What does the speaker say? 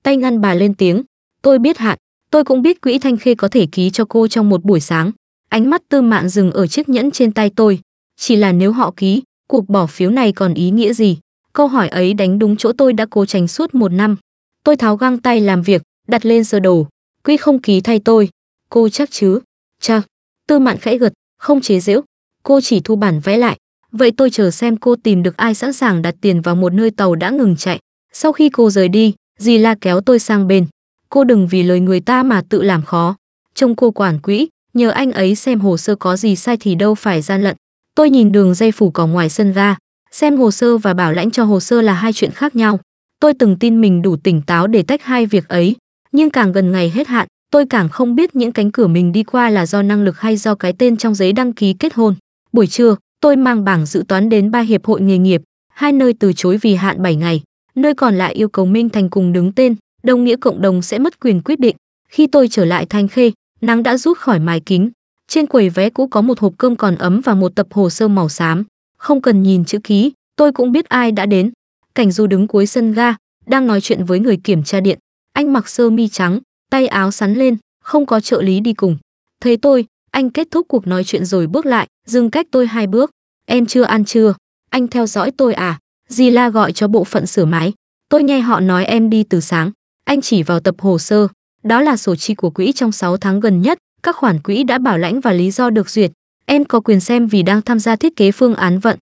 tay ngăn bà lên tiếng. Tôi biết hạn, tôi cũng biết quỹ Thanh Khê có thể ký cho cô trong một buổi sáng. Ánh mắt Tư Mạn dừng ở chiếc nhẫn trên tay tôi. Chỉ là nếu họ ký, cuộc bỏ phiếu này còn ý nghĩa gì? Câu hỏi ấy đánh đúng chỗ tôi đã cố tránh suốt 1 năm. Tôi tháo găng tay làm việc, đặt lên sơ đồ. Quỹ không ký thay tôi. Cô chắc chứ? Chắc. Tư Mạn khẽ gật, không chế giễu. Cô chỉ thu bản vẽ lại. Vậy tôi chờ xem cô tìm được ai sẵn sàng đặt tiền vào một nơi tàu đã ngừng chạy. Sau khi cô rời đi, dì La kéo tôi sang bên. Cô đừng vì lời người ta mà tự làm khó. Trông cô quản quỹ, nhờ anh ấy xem hồ sơ có gì sai thì đâu phải gian lận. Tôi nhìn đường dây phủ cỏ ngoài sân ga. Xem hồ sơ và bảo lãnh cho hồ sơ là hai chuyện khác nhau. Tôi từng tin mình đủ tỉnh táo để tách hai việc ấy. Nhưng càng gần ngày hết hạn, tôi càng không biết những cánh cửa mình đi qua là do năng lực hay do cái tên trong giấy đăng ký kết hôn. Buổi trưa, tôi mang bảng dự toán đến 3 hiệp hội nghề nghiệp, 2 nơi từ chối vì hạn 7 ngày, nơi còn lại yêu cầu Minh Thành cùng đứng tên, đồng nghĩa cộng đồng sẽ mất quyền quyết định. Khi tôi trở lại Thanh Khê, nắng đã rút khỏi mái kính. Trên quầy vé cũ có một hộp cơm còn ấm và một tập hồ sơ màu xám. Không cần nhìn chữ ký, tôi cũng biết ai đã đến. Cảnh Du đứng cuối sân ga, đang nói chuyện với người kiểm tra điện. Anh mặc sơ mi trắng, tay áo xắn lên, không có trợ lý đi cùng. Thấy tôi, anh kết thúc cuộc nói chuyện rồi bước lại, dừng cách tôi 2 bước. Em chưa ăn chưa? Anh theo dõi tôi à? Dì La gọi cho bộ phận sửa máy. Tôi nghe họ nói em đi từ sáng. Anh chỉ vào tập hồ sơ. Đó là sổ chi của quỹ trong 6 tháng gần nhất, các khoản quỹ đã bảo lãnh và lý do được duyệt. Em có quyền xem vì đang tham gia thiết kế phương án vận.